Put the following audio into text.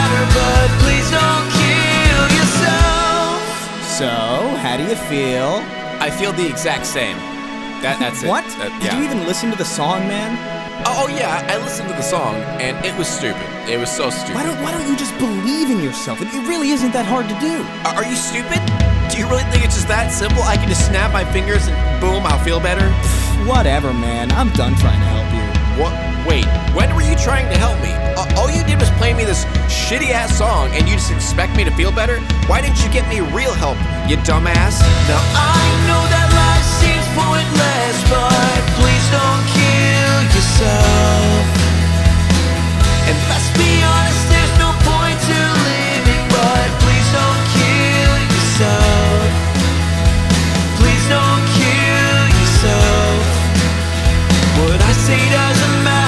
matter, but please don't kill yourself. So, how do you feel? I feel the exact same. That's it. What? Did Yeah. you even listen to the song, man? Oh yeah, I listened to the song and it was stupid. It was so stupid. Why don't you just believe in yourself? It really isn't that hard to do. Are you stupid? Do you really think it's just that simple? I can just snap my fingers and boom, I'll feel better? Whatever, man. I'm done trying to help you. What? Wait, when were you trying to help me? All you did was play me this shitty ass song and you just expect me to feel better? Why didn't you get me real help, you dumbass? Now I know that life seems pointless, but please don't kill yourself. And let's be honest, there's no point to living, but please don't kill yourself. Please don't kill yourself. What I say doesn't matter.